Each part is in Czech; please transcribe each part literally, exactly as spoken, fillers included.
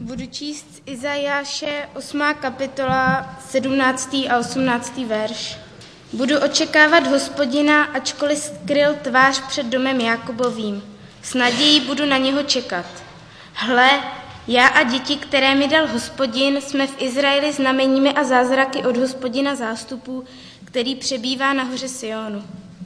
Budu číst z Izajáše osmá kapitola, sedmnáctý a osmnáctý verš. Budu očekávat Hospodina, ačkoliv skryl tvář před domem Jákobovým. S nadějí budu na něho čekat. Hle, já a děti, které mi dal Hospodin, jsme v Izraeli znameními a zázraky od Hospodina zástupů, který přebývá na hoře Sionu.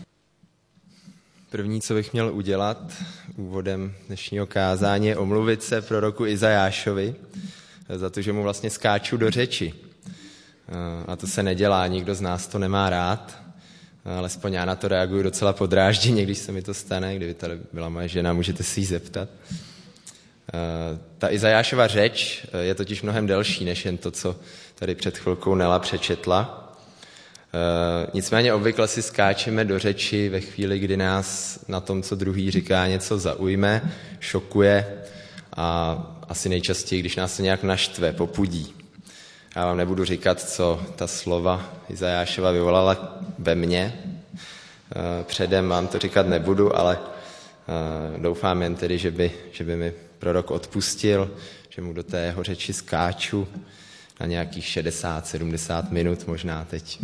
První, co bych měl udělat úvodem dnešního kázání, je omluvit se proroku Izajášovi za to, že mu vlastně skáču do řeči. A to se nedělá, nikdo z nás to nemá rád, alespoň já na to reaguju docela podrážděně, když se mi to stane, kdyby tady byla moje žena, můžete si ji zeptat. Ta Izajášova řeč je totiž mnohem delší, než jen to, co tady před chvilkou Nela přečetla. Nicméně obvykle si skáčeme do řeči ve chvíli, kdy nás na tom, co druhý říká, něco zaujme, šokuje a asi nejčastěji, když nás to nějak naštve, popudí. Já vám nebudu říkat, co ta slova Izajášova vyvolala ve mně. Předem vám to říkat nebudu, ale doufám jen tedy, že by, že by mi prorok odpustil, že mu do té jeho řeči skáču na nějakých šedesát sedmdesát minut možná teď.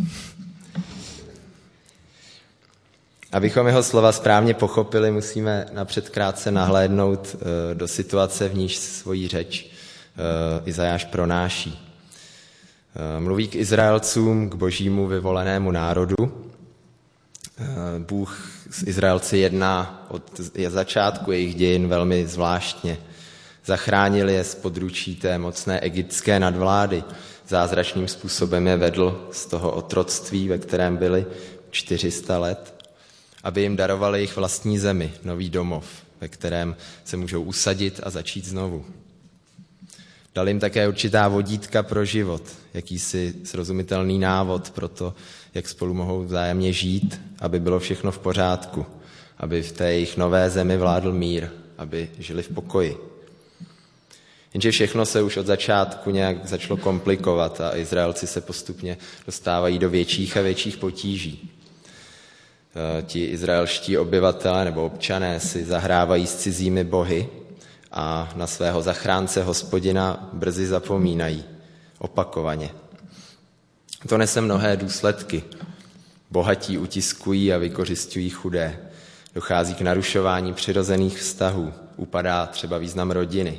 Abychom jeho slova správně pochopili, musíme napřed krátce nahlédnout do situace, v níž svoji řeč Izajáš pronáší. Mluví k Izraelcům, k božímu vyvolenému národu. Bůh s Izraelci jedná od začátku jejich dějin velmi zvláštně. Zachránil je z područí té mocné egyptské nadvlády. Zázračným způsobem je vedl z toho otroctví, ve kterém byli čtyři sta let, aby jim darovali jejich vlastní zemi, nový domov, ve kterém se můžou usadit a začít znovu. Dal jim také určitá vodítka pro život, jakýsi srozumitelný návod pro to, jak spolu mohou vzájemně žít, aby bylo všechno v pořádku, aby v té jejich nové zemi vládl mír, aby žili v pokoji. Jenže všechno se už od začátku nějak začalo komplikovat a Izraelci se postupně dostávají do větších a větších potíží. Ti izraelští obyvatelé nebo občané si zahrávají s cizími bohy a na svého zachránce Hospodina brzy zapomínají, opakovaně. To nese mnohé důsledky. Bohatí utiskují a vykořisťují chudé. Dochází k narušování přirozených vztahů. Upadá třeba význam rodiny.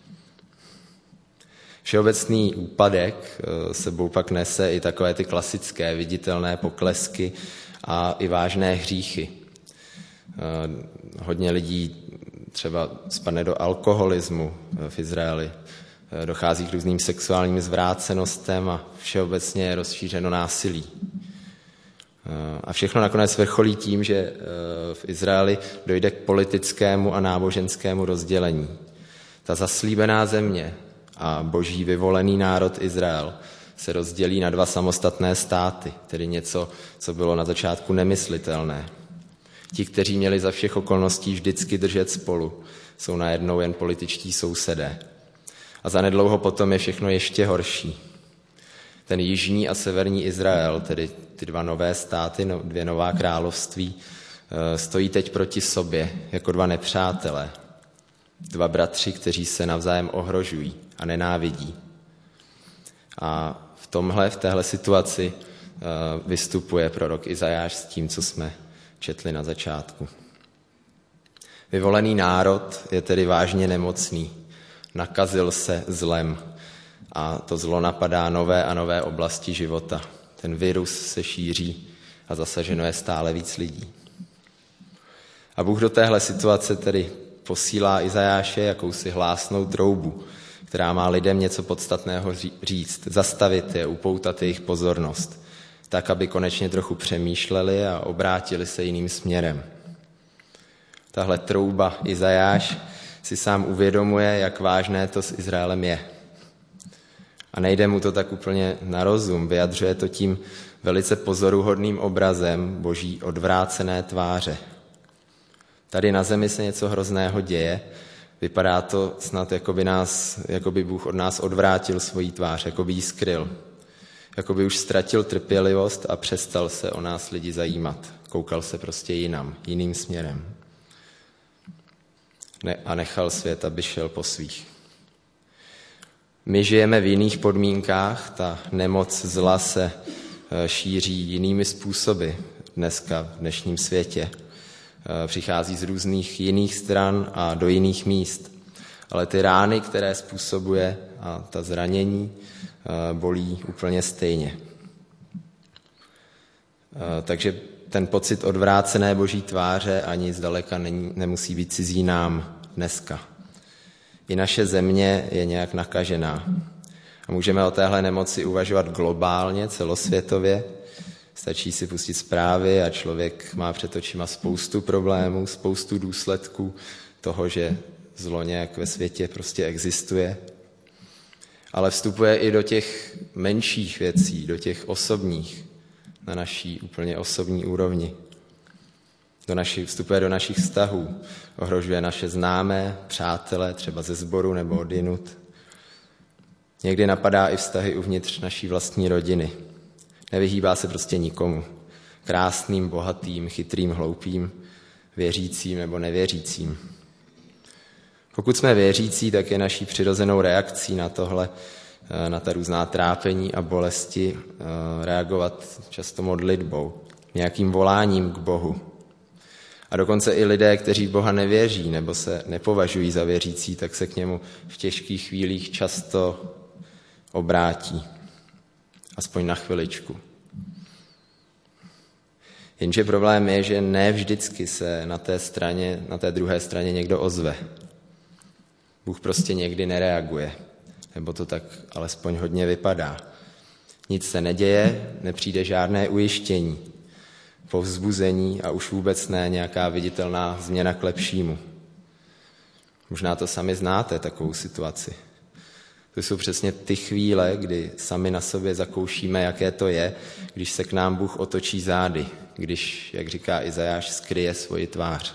Všeobecný úpadek sebou pak nese i takové ty klasické viditelné poklesky a i vážné hříchy. Hodně lidí třeba spadne do alkoholismu v Izraeli. Dochází k různým sexuálním zvrácenostem a všeobecně je rozšířeno násilí. A všechno nakonec vrcholí tím, že v Izraeli dojde k politickému a náboženskému rozdělení. Ta zaslíbená země a boží vyvolený národ Izrael se rozdělí na dva samostatné státy, tedy něco, co bylo na začátku nemyslitelné. Ti, kteří měli za všech okolností vždycky držet spolu, jsou najednou jen političtí sousedé. A zanedlouho potom je všechno ještě horší. Ten jižní a severní Izrael, tedy ty dva nové státy, dvě nová království, stojí teď proti sobě jako dva nepřátelé. Dva bratři, kteří se navzájem ohrožují a nenávidí. A v tomhle, v téhle situaci vystupuje prorok Izajáš s tím, co jsme četli na začátku. Vyvolený národ je tedy vážně nemocný. Nakazil se zlem a to zlo napadá nové a nové oblasti života. Ten virus se šíří a zasaženo je stále víc lidí. A Bůh do téhle situace tedy posílá Izajáše jakousi hlásnou troubu, která má lidem něco podstatného říct, zastavit je, upoutat jejich pozornost, tak, aby konečně trochu přemýšleli a obrátili se jiným směrem. Tahle trouba Izajáš si sám uvědomuje, jak vážné to s Izraelem je. A nejde mu to tak úplně na rozum, vyjadřuje to tím velice pozoruhodným obrazem boží odvrácené tváře. Tady na zemi se něco hrozného děje, vypadá to snad, jako by, nás, jako by Bůh od nás odvrátil svoji tvář, jako by ji skryl. Jako by už ztratil trpělivost a přestal se o nás lidi zajímat. Koukal se prostě jinam, jiným směrem. Ne, a nechal svět, aby šel po svých. My žijeme v jiných podmínkách, ta nemoc zla se šíří jinými způsoby dneska v dnešním světě. Přichází z různých jiných stran a do jiných míst. Ale ty rány, které způsobuje a ta zranění, bolí úplně stejně. Takže ten pocit odvrácené Boží tváře ani zdaleka není, nemusí být cizí nám dneska. I naše země je nějak nakažená. A můžeme o téhle nemoci uvažovat globálně, celosvětově. Stačí si pustit zprávy a člověk má před očima spoustu problémů, spoustu důsledků toho, že zlo nějak ve světě prostě existuje. Ale vstupuje i do těch menších věcí, do těch osobních, na naší úplně osobní úrovni. Do naši, vstupuje do našich vztahů, ohrožuje naše známé, přátele, třeba ze sboru nebo odjinud. Někdy napadá i vztahy uvnitř naší vlastní rodiny. Nevyhýbá se prostě nikomu. Krásným, bohatým, chytrým, hloupým, věřícím nebo nevěřícím. Pokud jsme věřící, tak je naší přirozenou reakcí na tohle, na ta různá trápení a bolesti reagovat často modlitbou, nějakým voláním k Bohu. A dokonce i lidé, kteří v Boha nevěří nebo se nepovažují za věřící, tak se k němu v těžkých chvílích často obrátí. Aspoň na chviličku. Jenže problém je, že ne vždycky se na té straně, na té druhé straně někdo ozve. Bůh prostě někdy nereaguje, nebo to tak alespoň hodně vypadá. Nic se neděje, nepřijde žádné ujištění, povzbuzení a už vůbec ne nějaká viditelná změna k lepšímu. Možná to sami znáte, takovou situaci. To jsou přesně ty chvíle, kdy sami na sobě zakoušíme, jaké to je, když se k nám Bůh otočí zády, když, jak říká Izajáš, skryje svoji tvář.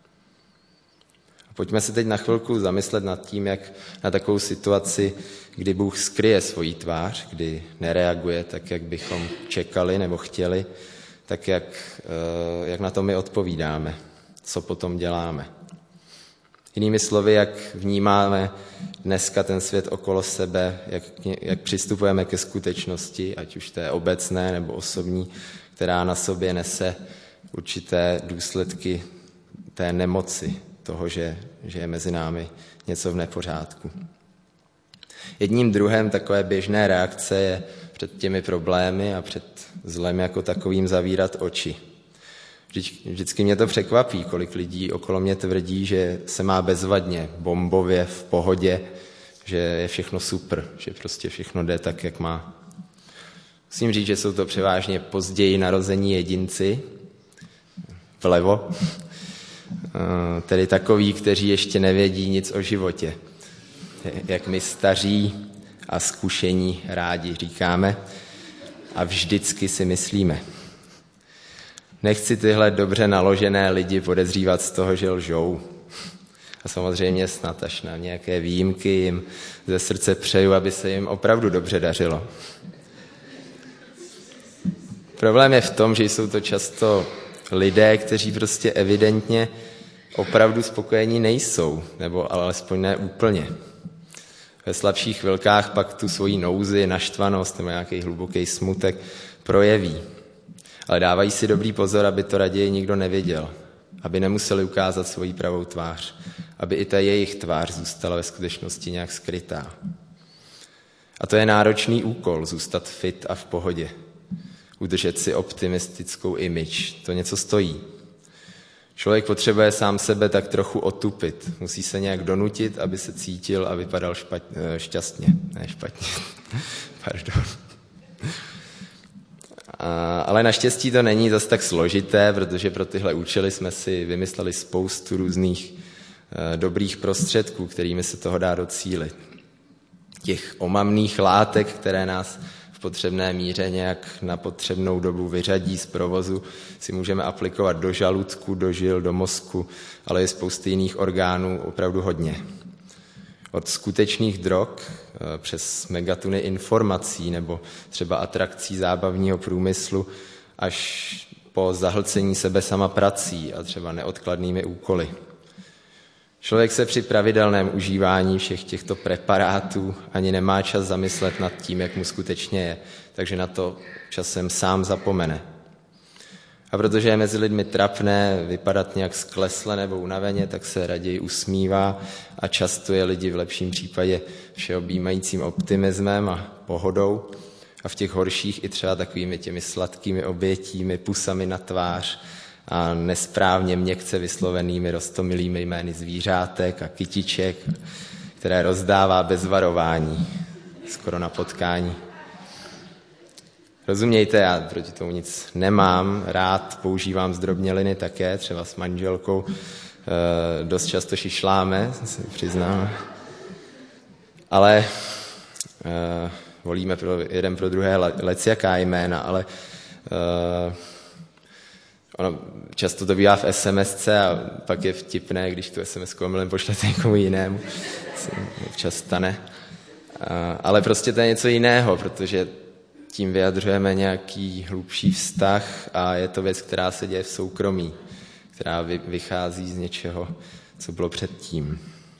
A pojďme se teď na chvilku zamyslet nad tím, jak na takovou situaci, kdy Bůh skryje svoji tvář, kdy nereaguje tak, jak bychom čekali nebo chtěli, tak jak, jak na to my odpovídáme, co potom děláme. Jinými slovy, jak vnímáme dneska ten svět okolo sebe, jak, jak přistupujeme ke skutečnosti, ať už té obecné nebo osobní, která na sobě nese určité důsledky té nemoci, toho, že, že je mezi námi něco v nepořádku. Jedním druhem takové běžné reakce je před těmi problémy a před zlem jako takovým zavírat oči. Vždycky mě to překvapí, kolik lidí okolo mě tvrdí, že se má bezvadně, bombově, v pohodě, že je všechno super, že prostě všechno jde tak, jak má. Musím říct, že jsou to převážně později narození jedinci, vlevo, tedy takoví, kteří ještě nevědí nic o životě. Jak my staří a zkušení rádi říkáme a vždycky si myslíme. Nechci tyhle dobře naložené lidi podezřívat z toho, že lžou. A samozřejmě snad až na nějaké výjimky jim ze srdce přeju, aby se jim opravdu dobře dařilo. Problém je v tom, že jsou to často lidé, kteří prostě evidentně opravdu spokojení nejsou, nebo alespoň ne úplně. Ve slabších chvilkách pak tu svoji nouzi, naštvanost nebo nějaký hluboký smutek projeví. Ale dávají si dobrý pozor, aby to raději nikdo neviděl, aby nemuseli ukázat svoji pravou tvář, aby i ta jejich tvář zůstala ve skutečnosti nějak skrytá. A to je náročný úkol, zůstat fit a v pohodě, udržet si optimistickou image, to něco stojí. Člověk potřebuje sám sebe tak trochu otupit, musí se nějak donutit, aby se cítil a vypadal špatně, šťastně, ne špatně, pardon. Ale naštěstí to není zas tak složité, protože pro tyhle účely jsme si vymysleli spoustu různých dobrých prostředků, kterými se toho dá docílit. Těch omamných látek, které nás v potřebné míře nějak na potřebnou dobu vyřadí z provozu, si můžeme aplikovat do žaludku, do žil, do mozku, ale i spousty jiných orgánů opravdu hodně. Od skutečných drog přes megatuny informací nebo třeba atrakcí zábavního průmyslu až po zahlcení sebe sama prací a třeba neodkladnými úkoly. Člověk se při pravidelném užívání všech těchto preparátů ani nemá čas zamyslet nad tím, jak mu skutečně je, takže na to časem sám zapomene. A protože je mezi lidmi trapné vypadat nějak sklesle nebo unaveně, tak se raději usmívá a častuje lidi v lepším případě všeobjímajícím optimismem a pohodou a v těch horších i třeba takovými těmi sladkými obětími, pusami na tvář a nesprávně měkce vyslovenými roztomilými jmény zvířátek a kytiček, které rozdává bez varování, skoro na potkání. Rozumějte, já proti tomu nic nemám, rád používám zdrobněliny také, třeba s manželkou e, dost často šišláme, si přiznám, ale e, volíme pro jeden pro druhé lecjaká jména, ale e, ono často to bývá v SMSce a pak je vtipné, když tu SMSku omylem pošlete někomu jinému, se občas stane, e, ale prostě to je něco jiného, protože tím vyjadřujeme nějaký hlubší vztah a je to věc, která se děje v soukromí, která vychází z něčeho, co bylo předtím.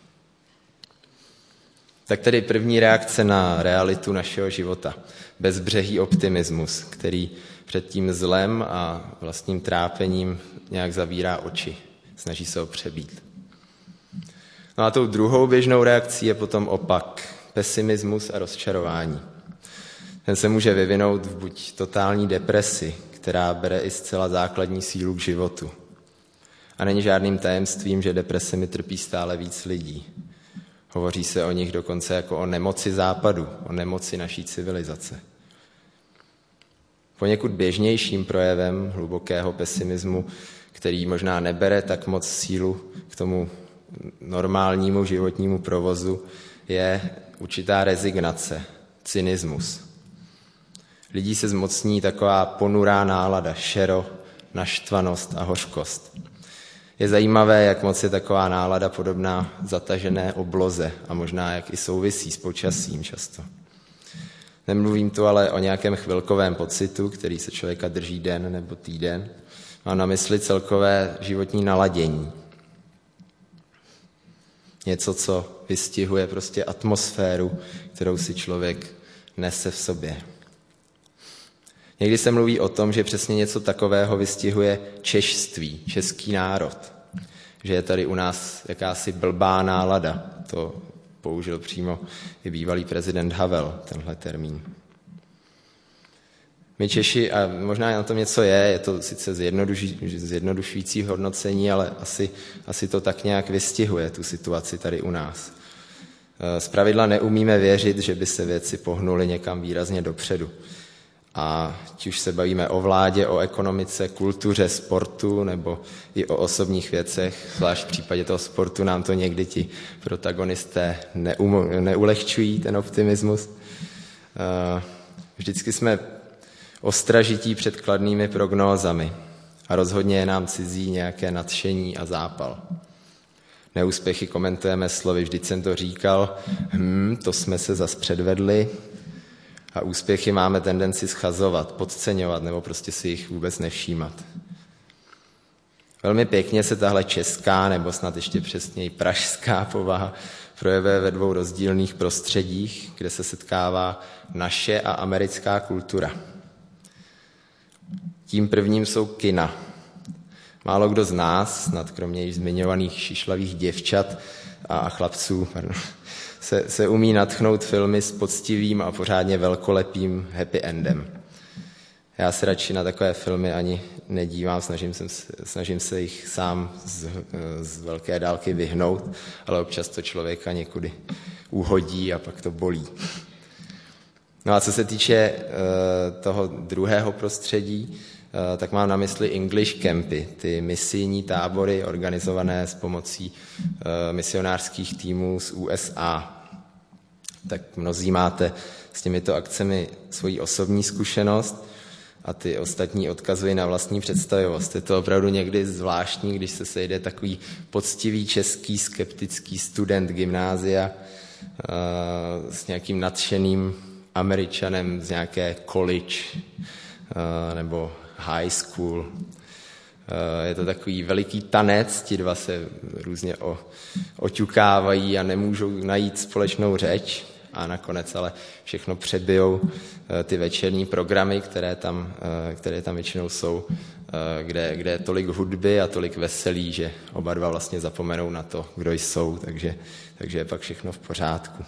Tak tedy první reakce na realitu našeho života. Bezbřehý optimismus, který před tím zlem a vlastním trápením nějak zavírá oči. Snaží se ho přebít. No a tou druhou běžnou reakcí je potom opak. Pesimismus a rozčarování. Ten se může vyvinout v buď totální depresi, která bere i zcela základní sílu k životu. A není žádným tajemstvím, že depresemi trpí stále víc lidí. Hovoří se o nich dokonce jako o nemoci západu, o nemoci naší civilizace. Poněkud běžnějším projevem hlubokého pesimismu, který možná nebere tak moc sílu k tomu normálnímu životnímu provozu, je určitá rezignace, cynismus. Lidí se zmocní taková ponurá nálada, šero, naštvanost a hořkost. Je zajímavé, jak moc je taková nálada podobná zatažené obloze a možná jak i souvisí s počasím často. Nemluvím tu ale o nějakém chvilkovém pocitu, který se člověka drží den nebo týden. Mám na mysli celkové životní naladění. Něco, co vystihuje prostě atmosféru, kterou si člověk nese v sobě. Někdy se mluví o tom, že přesně něco takového vystihuje češství, český národ. Že je tady u nás jakási blbá nálada. To použil přímo i bývalý prezident Havel, tenhle termín. My Češi, a možná na tom něco je, je to sice zjednodušující hodnocení, ale asi, asi to tak nějak vystihuje tu situaci tady u nás. Zpravidla neumíme věřit, že by se věci pohnuly někam výrazně dopředu. A ať už se bavíme o vládě, o ekonomice, kultuře, sportu nebo i o osobních věcech, zvlášť v případě toho sportu nám to někdy ti protagonisté neum, neulehčují, ten optimismus. Vždycky jsme ostražití před kladnými prognózami a rozhodně je nám cizí nějaké nadšení a zápal. Neúspěchy komentujeme slovy, vždyť jsem to říkal, hm, to jsme se zas předvedli, a úspěchy máme tendenci schazovat, podceňovat nebo prostě si jich vůbec nevšímat. Velmi pěkně se tahle česká, nebo snad ještě přesněji pražská povaha projevuje ve dvou rozdílných prostředích, kde se setkává naše a americká kultura. Tím prvním jsou kina. Málo kdo z nás, snad kromě již zmiňovaných šišlavých děvčat a chlapců, pardon, Se, se umí nadchnout filmy s poctivým a pořádně velkolepým happy endem. Já se radši na takové filmy ani nedívám, snažím se, snažím se jich sám z, z velké dálky vyhnout, ale občas to člověka někudy uhodí a pak to bolí. No a co se týče uh, toho druhého prostředí, uh, tak mám na mysli English campy, ty misijní tábory organizované s pomocí uh, misionářských týmů z U S A. Tak mnozí máte s těmito akcemi svoji osobní zkušenost a ty ostatní odkazují na vlastní představivost. Je to opravdu někdy zvláštní, když se sejde takový poctivý český skeptický student gymnázia uh, s nějakým nadšeným Američanem z nějaké college uh, nebo high school. Uh, Je to takový veliký tanec, ti dva se různě o, oťukávají a nemůžou najít společnou řeč a nakonec ale všechno přebijou ty večerní programy, které tam, které tam většinou jsou, kde, kde je tolik hudby a tolik veselí, že oba dva vlastně zapomenou na to, kdo jsou, takže, takže je pak všechno v pořádku.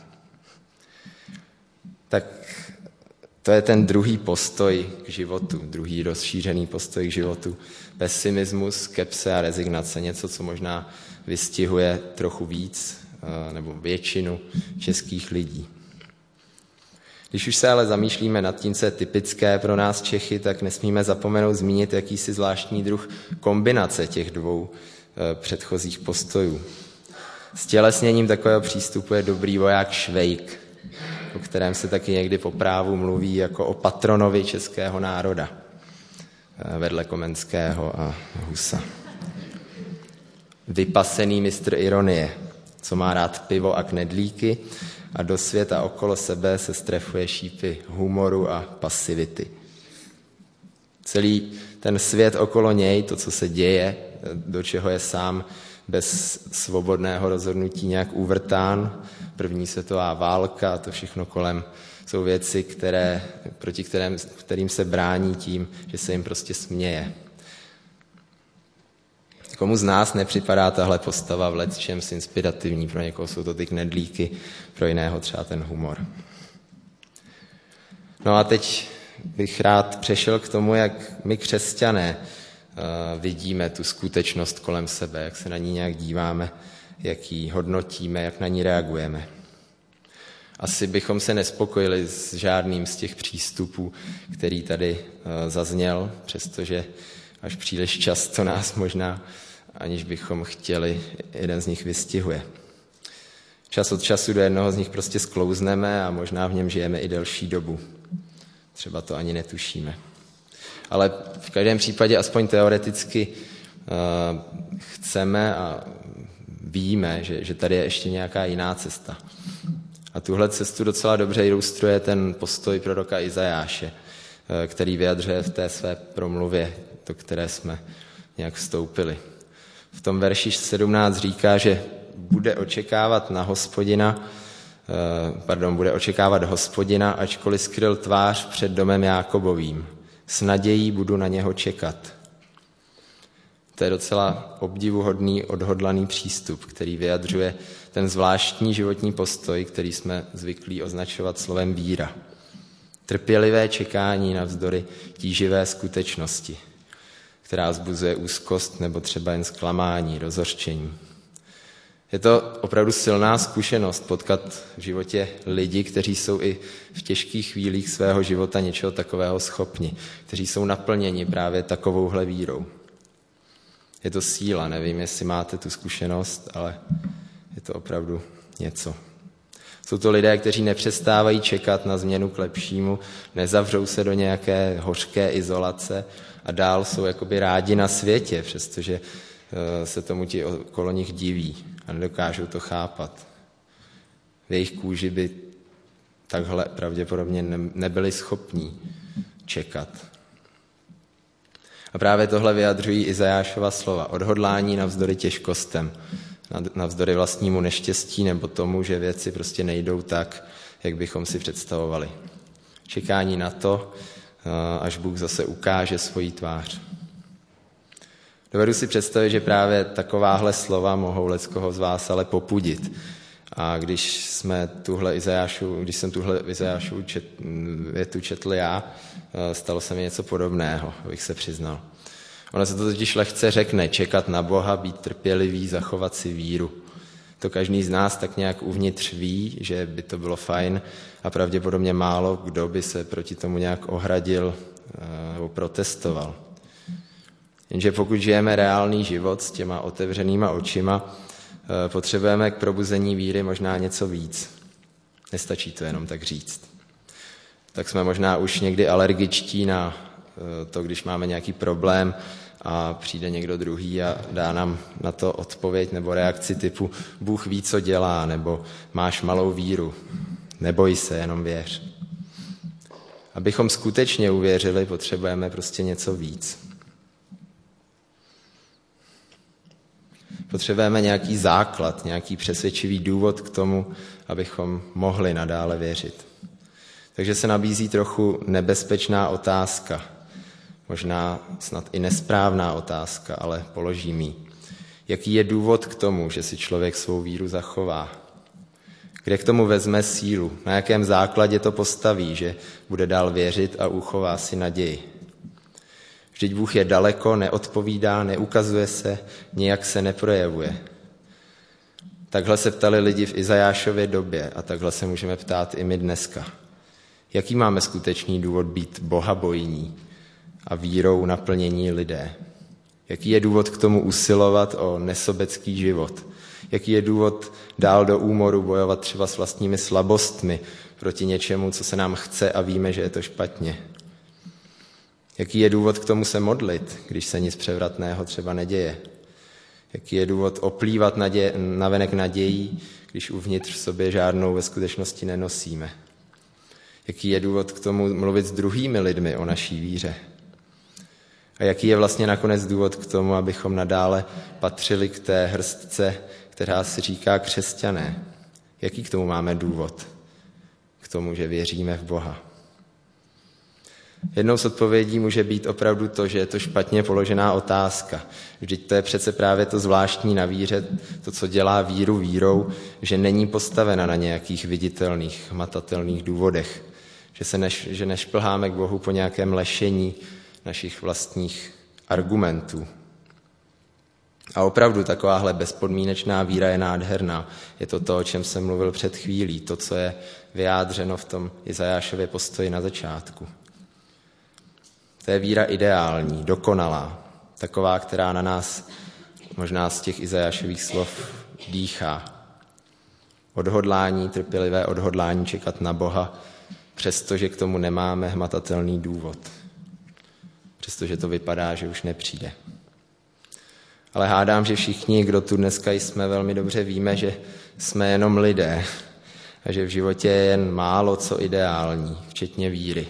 Tak to je ten druhý postoj k životu, druhý rozšířený postoj k životu. Pesimismus, skepse a rezignace, něco, co možná vystihuje trochu víc nebo většinu českých lidí. Když už se ale zamýšlíme nad tím, co je typické pro nás Čechy, tak nesmíme zapomenout zmínit jakýsi zvláštní druh kombinace těch dvou předchozích postojů. Stělesněním takového přístupu je dobrý voják Švejk, o kterém se taky někdy po právu mluví jako o patronovi českého národa, vedle Komenského a Husa. Vypasený mistr ironie, co má rád pivo a knedlíky a do světa okolo sebe se strefuje šípy humoru a pasivity. Celý ten svět okolo něj, to, co se děje, do čeho je sám bez svobodného rozhodnutí nějak uvrtán, první světová válka, to všechno kolem jsou věci, které, proti kterým, kterým se brání tím, že se jim prostě směje. Komu z nás nepřipadá tahle postava v lecčems inspirativní? Pro někoho jsou to ty knedlíky, pro jiného třeba ten humor. No a teď bych rád přešel k tomu, jak my křesťané vidíme tu skutečnost kolem sebe, jak se na ní nějak díváme, jak ji hodnotíme, jak na ní reagujeme. Asi bychom se nespokojili s žádným z těch přístupů, který tady zazněl, přestože až příliš často nás možná, aniž bychom chtěli, jeden z nich vystihuje. Čas od času do jednoho z nich prostě sklouzneme a možná v něm žijeme i delší dobu. Třeba to ani netušíme. Ale v každém případě aspoň teoreticky uh, chceme a víme, že, že tady je ještě nějaká jiná cesta. A tuhle cestu docela dobře ilustruje ten postoj proroka Izajáše, uh, který vyjadřuje v té své promluvě, do které jsme nějak vstoupili. V tom verši sedmnáct říká, že bude očekávat na Hospodina, uh, pardon, bude očekávat Hospodina, ačkoliv skryl tvář před domem Jákobovým. S nadějí budu na něho čekat. To je docela obdivuhodný, odhodlaný přístup, který vyjadřuje ten zvláštní životní postoj, který jsme zvyklí označovat slovem víra. Trpělivé čekání navzdory tíživé skutečnosti, která vzbuzuje úzkost nebo třeba jen zklamání, rozhořčení. Je to opravdu silná zkušenost potkat v životě lidi, kteří jsou i v těžkých chvílích svého života něčeho takového schopni, kteří jsou naplněni právě takovouhle vírou. Je to síla, nevím, jestli máte tu zkušenost, ale je to opravdu něco. Jsou to lidé, kteří nepřestávají čekat na změnu k lepšímu, nezavřou se do nějaké hořké izolace a dál jsou jakoby rádi na světě, přestože se tomu ti okolo nich diví a nedokážou to chápat. V jejich kůži by takhle pravděpodobně nebyli schopní čekat. A právě tohle vyjadřují Izajášova slova. Odhodlání navzdory těžkostem, navzdory vlastnímu neštěstí nebo tomu, že věci prostě nejdou tak, jak bychom si představovali. Čekání na to, až Bůh zase ukáže svoji tvář. Dovedu si představit, že právě takováhle slova mohou leckoho z vás ale popudit. A když jsme tuhle Izajášu, když jsem tuhle Izajášu čet, větu četl já, stalo se mi něco podobného, abych se přiznal. Ono se to totiž lehce řekne, čekat na Boha, být trpělivý, zachovat si víru. To každý z nás tak nějak uvnitř ví, že by to bylo fajn a pravděpodobně málo kdo by se proti tomu nějak ohradil nebo protestoval. Jenže pokud žijeme reálný život s těma otevřenýma očima, potřebujeme k probuzení víry možná něco víc. Nestačí to jenom tak říct. Tak jsme možná už někdy alergičtí na to, když máme nějaký problém a přijde někdo druhý a dá nám na to odpověď nebo reakci typu Bůh ví, co dělá, nebo máš malou víru, neboj se, jenom věř. Abychom skutečně uvěřili, potřebujeme prostě něco víc. Potřebujeme nějaký základ, nějaký přesvědčivý důvod k tomu, abychom mohli nadále věřit. Takže se nabízí trochu nebezpečná otázka, možná snad i nesprávná otázka, ale položím ji. Jaký je důvod k tomu, že si člověk svou víru zachová? Kde k tomu vezme sílu? Na jakém základě to postaví, že bude dál věřit a uchová si naději? Vždyť Bůh je daleko, neodpovídá, neukazuje se, nijak se neprojevuje. Takhle se ptali lidi v Izajášově době a takhle se můžeme ptát i my dneska. Jaký máme skutečný důvod být bohabojní a vírou naplnění lidé? Jaký je důvod k tomu usilovat o nesobecký život? Jaký je důvod dál do úmoru bojovat třeba s vlastními slabostmi proti něčemu, co se nám chce a víme, že je to špatně? Jaký je důvod k tomu se modlit, když se nic převratného třeba neděje? Jaký je důvod oplývat naděje, navenek nadějí, když uvnitř v sobě žádnou ve skutečnosti nenosíme? Jaký je důvod k tomu mluvit s druhými lidmi o naší víře? A jaký je vlastně nakonec důvod k tomu, abychom nadále patřili k té hrstce, která se říká křesťané? Jaký k tomu máme důvod? K tomu, že věříme v Boha. Jednou z odpovědí může být opravdu to, že je to špatně položená otázka. Vždyť to je přece právě to zvláštní na víře, to, co dělá víru vírou, že není postavena na nějakých viditelných, hmatatelných důvodech. Že, se neš, že nešplháme k Bohu po nějakém lešení našich vlastních argumentů. A opravdu takováhle bezpodmínečná víra je nádherná. Je to to, o čem jsem mluvil před chvílí, to, co je vyjádřeno v tom Izajášově postoji na začátku. To je víra ideální, dokonalá, taková, která na nás možná z těch Izajášových slov dýchá. Odhodlání, trpělivé odhodlání čekat na Boha, přestože k tomu nemáme hmatatelný důvod. Přestože to vypadá, že už nepřijde. Ale hádám, že všichni, kdo tu dneska jsme, velmi dobře víme, že jsme jenom lidé a že v životě je jen málo co ideální, včetně víry.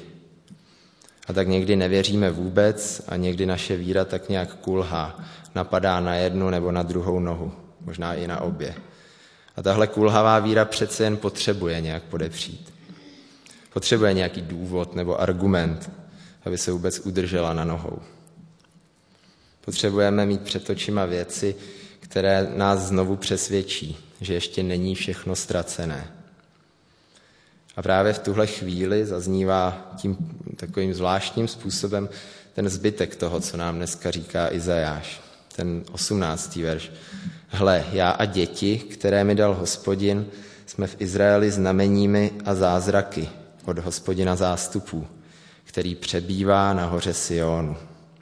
A tak někdy nevěříme vůbec a někdy naše víra tak nějak kulhá, napadá na jednu nebo na druhou nohu, možná i na obě. A tahle kulhavá víra přece jen potřebuje nějak podepřít. Potřebuje nějaký důvod nebo argument, aby se vůbec udržela na nohou. Potřebujeme mít před očima věci, které nás znovu přesvědčí, že ještě není všechno ztracené. A právě v tuhle chvíli zaznívá tím takovým zvláštním způsobem ten zbytek toho, co nám dneska říká Izajáš, ten osmnáctý verš. Hle, já a děti, které mi dal Hospodin, jsme v Izraeli znameními a zázraky od Hospodina zástupů, který přebývá na hoře Sionu.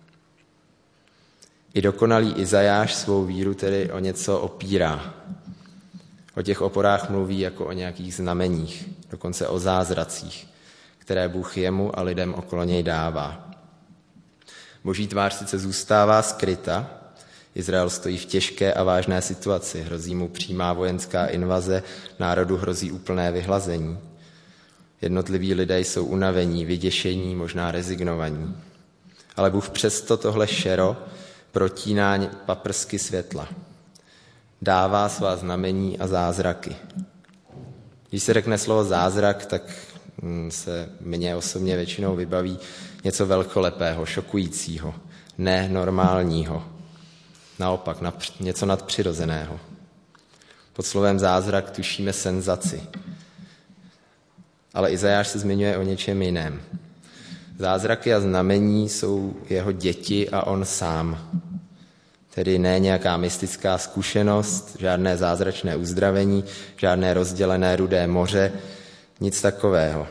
I dokonalý Izajáš svou víru tedy o něco opírá. O těch oporách mluví jako o nějakých znameních, dokonce o zázracích, které Bůh jemu a lidem okolo něj dává. Boží tvář sice zůstává skryta, Izrael stojí v těžké a vážné situaci, hrozí mu přímá vojenská invaze, národu hrozí úplné vyhlazení. Jednotliví lidé jsou unavení, vyděšení, možná rezignovaní. Ale Bůh přesto tohle šero protíná paprsky světla. Dává svá znamení a zázraky. Když se řekne slovo zázrak, tak se mně osobně většinou vybaví něco velkolepého, šokujícího, nenormálního. Naopak, něco nadpřirozeného. Pod slovem zázrak tušíme senzaci. Ale Izajáš se zmiňuje o něčem jiném. Zázraky a znamení jsou jeho děti a on sám. Tedy ne nějaká mystická zkušenost, žádné zázračné uzdravení, žádné rozdělené rudé moře, nic takového.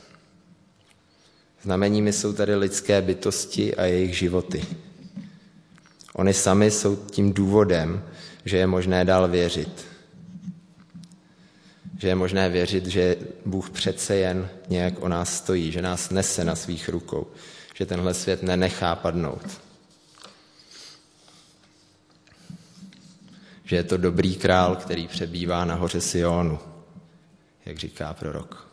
Znameními jsou tady lidské bytosti a jejich životy. Oni sami jsou tím důvodem, že je možné dál věřit. Že je možné věřit, že Bůh přece jen nějak o nás stojí, že nás nese na svých rukou, že tenhle svět nenechá padnout. Že je to dobrý král, který přebývá na hoře Sionu, jak říká prorok.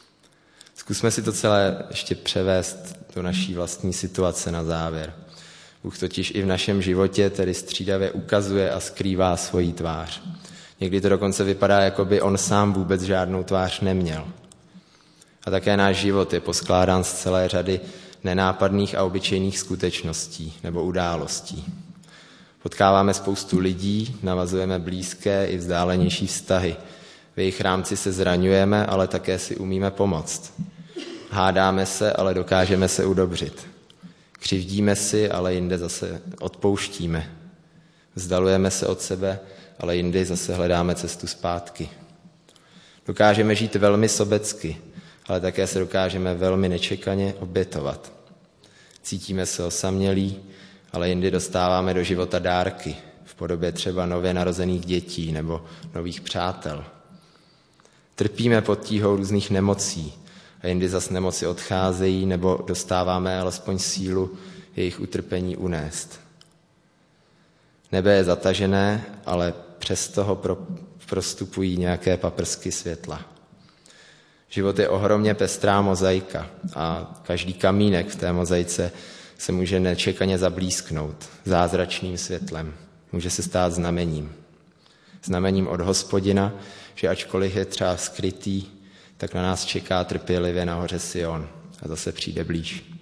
Zkusme si to celé ještě převést do naší vlastní situace na závěr. Bůh totiž i v našem životě tedy střídavě ukazuje a skrývá svoji tvář. Někdy to dokonce vypadá, jako by on sám vůbec žádnou tvář neměl. A také náš život je poskládán z celé řady nenápadných a obyčejných skutečností nebo událostí. Potkáváme spoustu lidí, navazujeme blízké i vzdálenější vztahy. V jejich rámci se zraňujeme, ale také si umíme pomoct. Hádáme se, ale dokážeme se udobřit. Křivdíme si, ale jinde zase odpouštíme. Vzdalujeme se od sebe, ale jindy zase hledáme cestu zpátky. Dokážeme žít velmi sobecky, ale také se dokážeme velmi nečekaně obětovat. Cítíme se osamělí, ale jindy dostáváme do života dárky v podobě třeba nově narozených dětí nebo nových přátel. Trpíme pod tíhou různých nemocí a jindy zas nemoci odcházejí nebo dostáváme alespoň sílu jejich utrpení unést. Nebe je zatažené, ale přesto ho pro, prostupují nějaké paprsky světla. Život je ohromně pestrá mozaika a každý kamínek v té mozaice se může nečekaně zablísknout zázračným světlem. Může se stát znamením. Znamením od Hospodina, že ačkoliv je třeba skrytý, tak na nás čeká trpělivě nahoře Sion a zase přijde blíž.